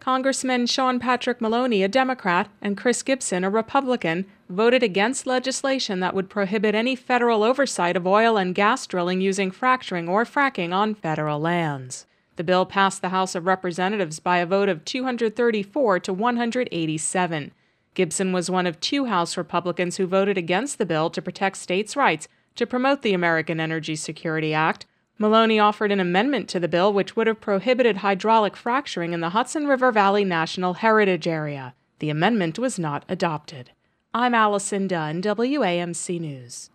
Congressman Sean Patrick Maloney, a Democrat, and Chris Gibson, a Republican, voted against legislation that would prohibit any federal oversight of oil and gas drilling using fracturing or fracking on federal lands. The bill passed the House of Representatives by a vote of 234 to 187. Gibson was one of two House Republicans who voted against the bill to protect states' rights to promote the American Energy Security Act. Maloney offered an amendment to the bill which would have prohibited hydraulic fracturing in the Hudson River Valley National Heritage Area. The amendment was not adopted. I'm Allison Dunn, WAMC News.